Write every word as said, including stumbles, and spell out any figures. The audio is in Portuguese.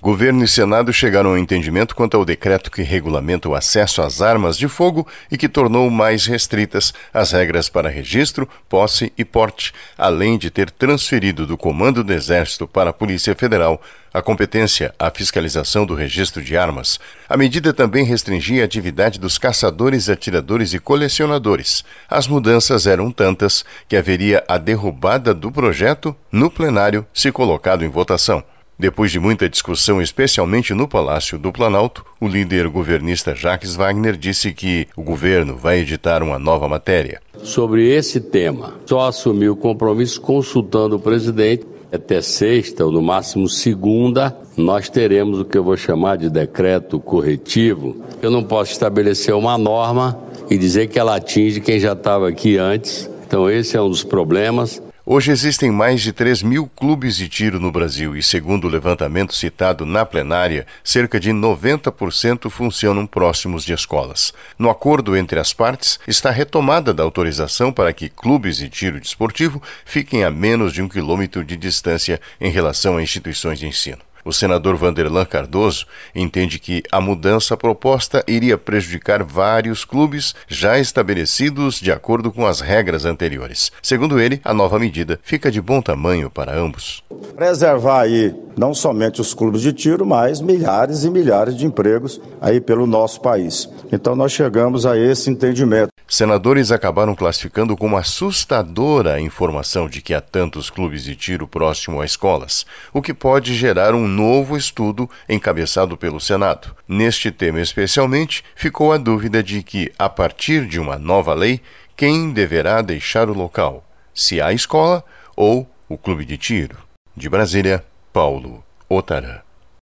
Governo e Senado chegaram ao entendimento quanto ao decreto que regulamenta o acesso às armas de fogo e que tornou mais restritas as regras para registro, posse e porte, além de ter transferido do Comando do Exército para a Polícia Federal a competência à fiscalização do registro de armas. A medida também restringia a atividade dos caçadores, atiradores e colecionadores. As mudanças eram tantas que haveria a derrubada do projeto no plenário se colocado em votação. Depois de muita discussão, especialmente no Palácio do Planalto, o líder governista Jacques Wagner disse que o governo vai editar uma nova matéria. Sobre esse tema, só assumiu o compromisso consultando o presidente. Até sexta, ou no máximo segunda, nós teremos o que eu vou chamar de decreto corretivo. Eu não posso estabelecer uma norma e dizer que ela atinge quem já estava aqui antes. Então esse é um dos problemas. Hoje existem mais de três mil clubes de tiro no Brasil e, segundo o levantamento citado na plenária, cerca de noventa por cento funcionam próximos de escolas. No acordo entre as partes, está retomada da autorização para que clubes de tiro desportivo fiquem a menos de um quilômetro de distância em relação a instituições de ensino. O senador Vanderlan Cardoso entende que a mudança proposta iria prejudicar vários clubes já estabelecidos de acordo com as regras anteriores. Segundo ele, a nova medida fica de bom tamanho para ambos. Preservar aí não somente os clubes de tiro, mas milhares e milhares de empregos aí pelo nosso país. Então nós chegamos a esse entendimento. Senadores acabaram classificando como assustadora a informação de que há tantos clubes de tiro próximo a escolas, o que pode gerar um novo estudo encabeçado pelo Senado. Neste tema especialmente, ficou a dúvida de que, a partir de uma nova lei, quem deverá deixar o local, se a escola ou o clube de tiro. De Brasília, Paulo Otarã.